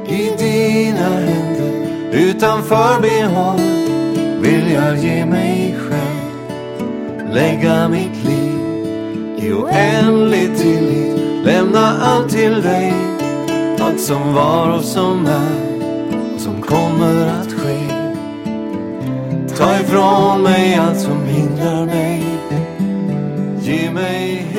I dina händer utan förbehåll vill jag ge mig själv, lägga mitt liv i oändlig tillit, lämna allt till dig, allt som var och som är och som kommer att ske. Ta ifrån mig allt som hindrar mig, ge mig